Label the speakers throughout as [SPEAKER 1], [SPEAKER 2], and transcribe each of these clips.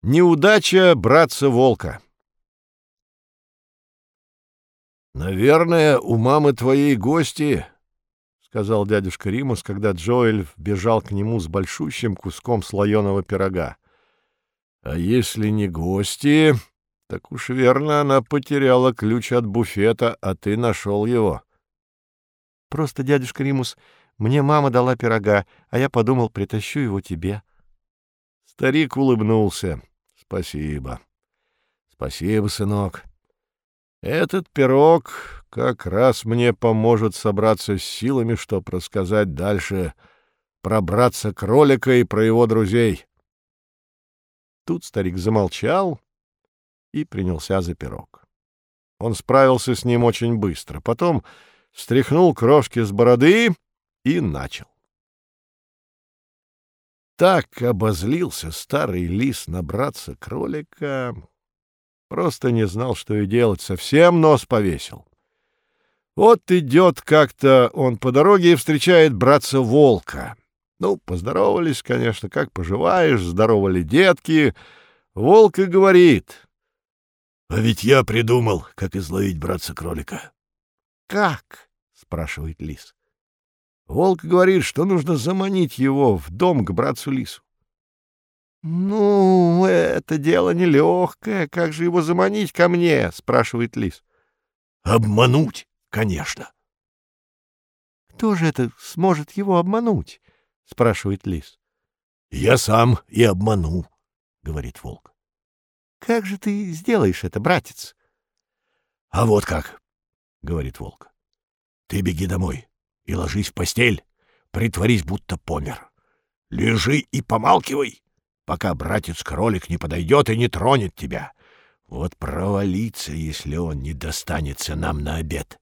[SPEAKER 1] Неудача братца-волка. «Наверное, у мамы твоей гости», — сказал дядюшка Римус, когда Джоэль бежал к нему с большущим куском слоеного пирога. «А если не гости, так уж верно, она потеряла ключ от буфета, а ты нашел его».
[SPEAKER 2] «Просто, дядюшка Римус, мне мама дала пирога, а я подумал, притащу его тебе».
[SPEAKER 1] Старик улыбнулся. «Спасибо. Спасибо, сынок. Этот пирог как раз мне поможет собраться с силами, чтоб рассказать дальше про братца-кролика и про его друзей».
[SPEAKER 2] Тут старик замолчал и принялся за пирог.
[SPEAKER 1] Он справился с ним очень быстро. Потом стряхнул крошки с бороды и начал. Так обозлился старый лис на братца-кролика, просто не знал, что и делать, совсем нос повесил. Вот идет как-то он по дороге и встречает братца-волка. Ну, поздоровались, конечно, как поживаешь, здорово ли, детки. Волк и говорит: «А ведь я придумал, как изловить братца-кролика».
[SPEAKER 2] «Как?» — спрашивает лис.
[SPEAKER 1] Волк говорит, что нужно заманить его в дом к братцу-лису.
[SPEAKER 2] «Ну, это дело нелегкое. Как же его заманить ко мне?» — спрашивает лис.
[SPEAKER 1] «Обмануть, конечно».
[SPEAKER 2] «Кто же это сможет его обмануть?» — спрашивает лис.
[SPEAKER 1] «Я сам и обману», — говорит волк.
[SPEAKER 2] «Как же ты сделаешь это, братец?»
[SPEAKER 1] «А вот как», — говорит волк. «Ты беги домой и ложись в постель, притворись, будто помер. Лежи и помалкивай, пока братец-кролик не подойдет и не тронет тебя. Вот провалиться, если он не достанется нам на обед».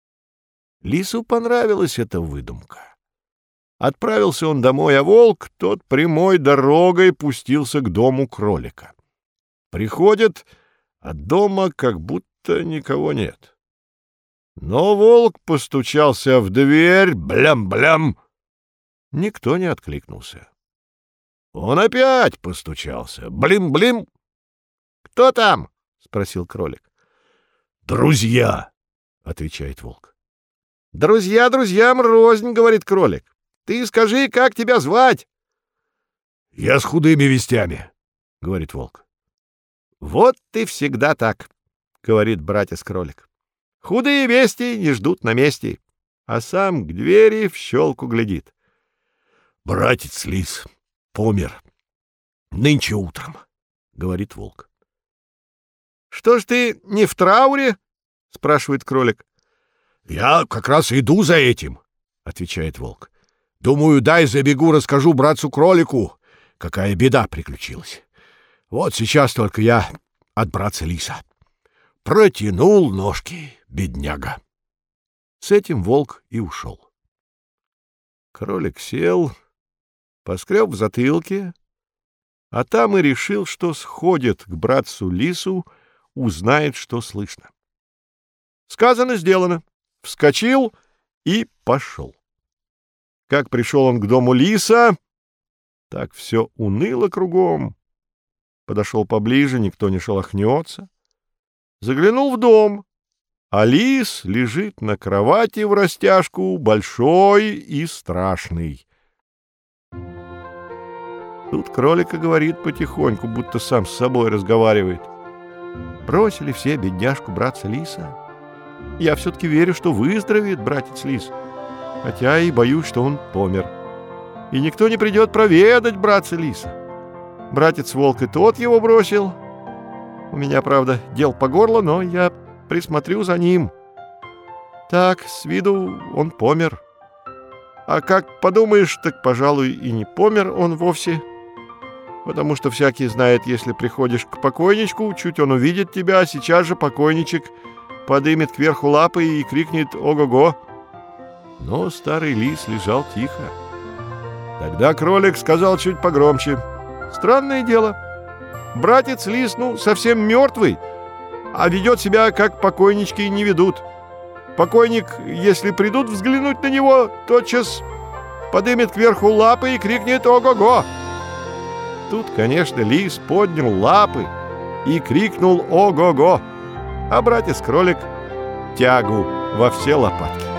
[SPEAKER 1] Лису понравилась эта выдумка. Отправился он домой, а волк тот прямой дорогой пустился к дому кролика. Приходит, а дома как будто никого нет. Но волк постучался в дверь, блям-блям. Никто не откликнулся. Он опять постучался, блим-блим. «Кто там?» — спросил кролик. «Друзья», — отвечает волк. «Друзья друзьям рознь», — говорит кролик. «Ты скажи, как тебя звать?» «Я с худыми вестями», — говорит волк. «Вот ты всегда так», — говорит братец-кролик. «Худые вести не ждут на месте», а сам к двери в щелку глядит. «Братец-лис помер нынче утром», — говорит волк. «Что ж ты не в трауре?» — спрашивает кролик. «Я как раз иду за этим», — отвечает волк. «Думаю, дай забегу, расскажу братцу-кролику, какая беда приключилась. Вот сейчас только я от братца-лиса. Протянул ножки, бедняга». С этим волк и ушел. Кролик сел, поскреб в затылке, а там и решил, что сходит к братцу-лису, узнает, что слышно. Сказано, сделано. Вскочил и пошел. Как пришел он к дому лиса, так все уныло кругом. Подошел поближе, никто не шелохнется. Заглянул в дом, а лис лежит на кровати врастяжку, большой и страшный. Тут кролик и говорит потихоньку, будто сам с собой разговаривает. Бросили все бедняжку братца-лиса. Я все-таки верю, что выздоровеет братец-лис, хотя и боюсь, что он помер. И никто не придет проведать братца-лиса. Братец-волк и тот его бросил. У меня, правда, дел по горло, но я присмотрю за ним. Так, с виду он помер. А как подумаешь, так, пожалуй, и не помер он вовсе. Потому что всякий знает, если приходишь к покойничку, чуть он увидит тебя, сейчас же покойничек подымет кверху лапы и крикнет «Ого-го!». Но старый лис лежал тихо. Тогда кролик сказал чуть погромче: «Странное дело. Братец-лис, совсем мертвый, а ведет себя, как покойнички не ведут. Покойник, если придут взглянуть на него, тотчас подымет кверху лапы и крикнет «Ого-го!».
[SPEAKER 2] Тут, конечно, лис поднял лапы и крикнул «Ого-го!», а братец-кролик — тягу во все лопатки.